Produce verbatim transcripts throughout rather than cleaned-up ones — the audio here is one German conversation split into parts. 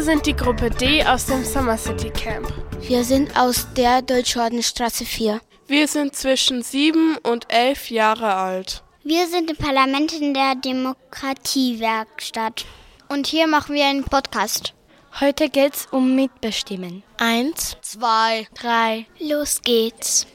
sind die Gruppe D aus dem Summer City Camp. Wir sind aus der Deutschordenstraße vier. Wir sind zwischen sieben und elf Jahre alt. Wir sind im Parlament in der Demokratiewerkstatt. Und hier machen wir einen Podcast. Heute geht's um Mitbestimmen. Eins, zwei, drei, los geht's.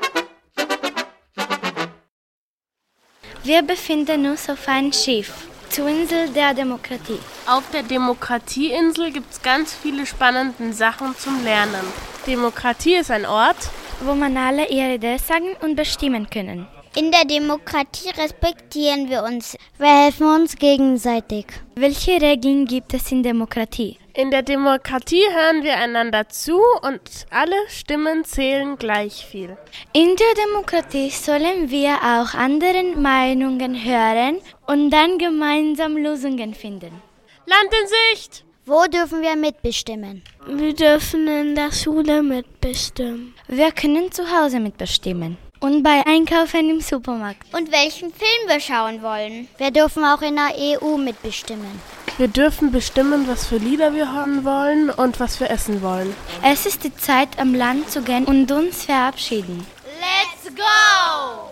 Wir befinden uns auf einem Schiff zur Insel der Demokratie. Auf der Demokratieinsel gibt es ganz viele spannende Sachen zum Lernen. Demokratie ist ein Ort, wo man alle ihre Idee sagen und bestimmen können. In der Demokratie respektieren wir uns. Wir helfen uns gegenseitig. Welche Regeln gibt es in Demokratie? In der Demokratie hören wir einander zu und alle Stimmen zählen gleich viel. In der Demokratie sollen wir auch anderen Meinungen hören und dann gemeinsam Lösungen finden. Land in Sicht! Wo dürfen wir mitbestimmen? Wir dürfen in der Schule mitbestimmen. Wir können zu Hause mitbestimmen. Und bei Einkaufen im Supermarkt. Und welchen Film wir schauen wollen. Wir dürfen auch in der E U mitbestimmen. Wir dürfen bestimmen, was für Lieder wir hören wollen und was wir essen wollen. Es ist die Zeit, am Land zu gehen und uns verabschieden. Let's go!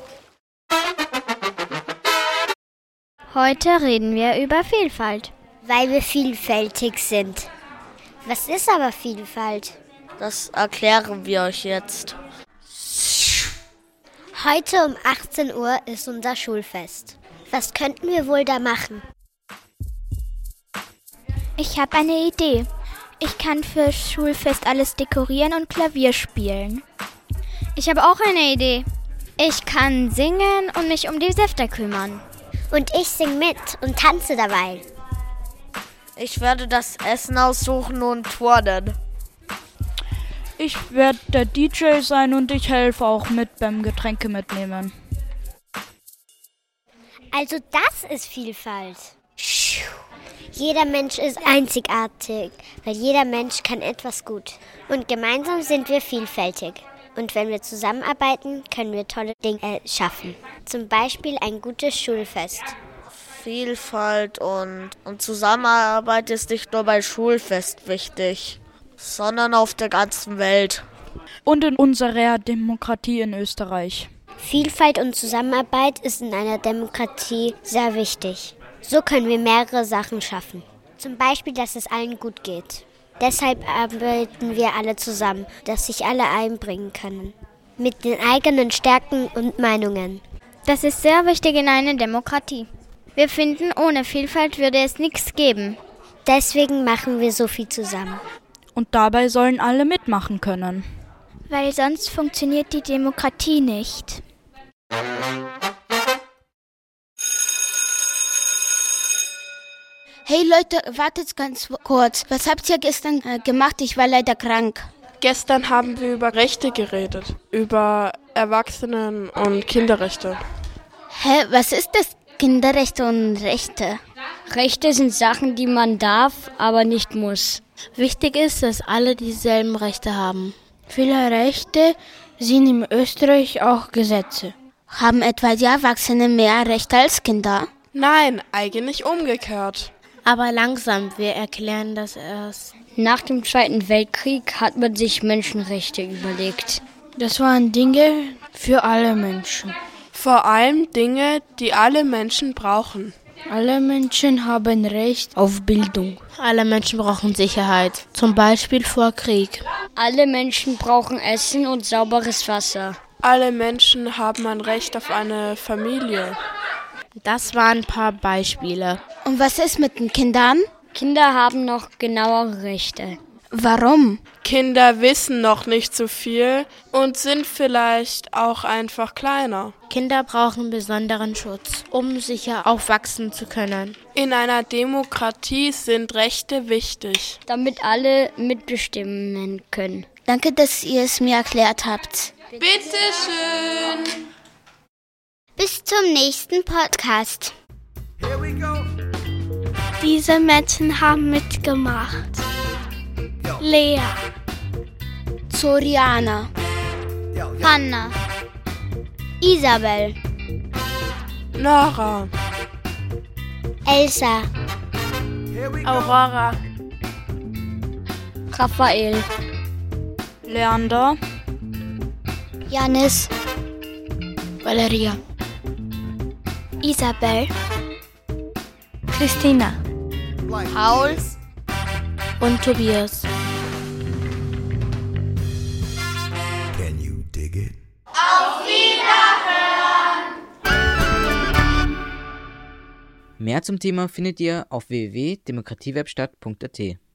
Heute reden wir über Vielfalt. Weil wir vielfältig sind. Was ist aber Vielfalt? Das erklären wir euch jetzt. Heute um achtzehn Uhr ist unser Schulfest. Was könnten wir wohl da machen? Ich habe eine Idee. Ich kann für Schulfest alles dekorieren und Klavier spielen. Ich habe auch eine Idee. Ich kann singen und mich um die Säfte kümmern. Und ich singe mit und tanze dabei. Ich werde das Essen aussuchen und turnen. Ich werde der D J sein und ich helfe auch mit beim Getränke mitnehmen. Also das ist Vielfalt. Jeder Mensch ist einzigartig, weil jeder Mensch kann etwas gut. Und gemeinsam sind wir vielfältig. Und wenn wir zusammenarbeiten, können wir tolle Dinge schaffen. Zum Beispiel ein gutes Schulfest. Vielfalt und, und Zusammenarbeit ist nicht nur bei Schulfest wichtig, sondern auf der ganzen Welt. Und in unserer Demokratie in Österreich. Vielfalt und Zusammenarbeit ist in einer Demokratie sehr wichtig. So können wir mehrere Sachen schaffen. Zum Beispiel, dass es allen gut geht. Deshalb arbeiten wir alle zusammen, dass sich alle einbringen können. Mit den eigenen Stärken und Meinungen. Das ist sehr wichtig in einer Demokratie. Wir finden, ohne Vielfalt würde es nichts geben. Deswegen machen wir so viel zusammen. Und dabei sollen alle mitmachen können. Weil sonst funktioniert die Demokratie nicht. Hey Leute, wartet ganz kurz. Was habt ihr gestern äh, gemacht? Ich war leider krank. Gestern haben wir über Rechte geredet. Über Erwachsenen- und Kinderrechte. Hä, was ist das? Kinderrechte und Rechte? Rechte sind Sachen, die man darf, aber nicht muss. Wichtig ist, dass alle dieselben Rechte haben. Viele Rechte sind in Österreich auch Gesetze. Haben etwa die Erwachsenen mehr Rechte als Kinder? Nein, eigentlich umgekehrt. Aber langsam, wir erklären das erst. Nach dem Zweiten Weltkrieg hat man sich Menschenrechte überlegt. Das waren Dinge für alle Menschen. Vor allem Dinge, die alle Menschen brauchen. Alle Menschen haben Recht auf Bildung. Alle Menschen brauchen Sicherheit, zum Beispiel vor Krieg. Alle Menschen brauchen Essen und sauberes Wasser. Alle Menschen haben ein Recht auf eine Familie. Das waren ein paar Beispiele. Und was ist mit den Kindern? Kinder haben noch genauere Rechte. Warum? Kinder wissen noch nicht so viel und sind vielleicht auch einfach kleiner. Kinder brauchen besonderen Schutz, um sicher aufwachsen zu können. In einer Demokratie sind Rechte wichtig. Damit alle mitbestimmen können. Danke, dass ihr es mir erklärt habt. Bitteschön. Bis zum nächsten Podcast. Here we go. Diese Menschen haben mitgemacht. Lea, Soriana, Hanna, Isabel, Nora, Elsa, Aurora, Raphael, Leander, Janis, Valeria, Isabel, Christina, Paul, und Tobias. Can you dig it? Mehr zum Thema findet ihr auf w w w punkt demokratiewerkstatt punkt a t.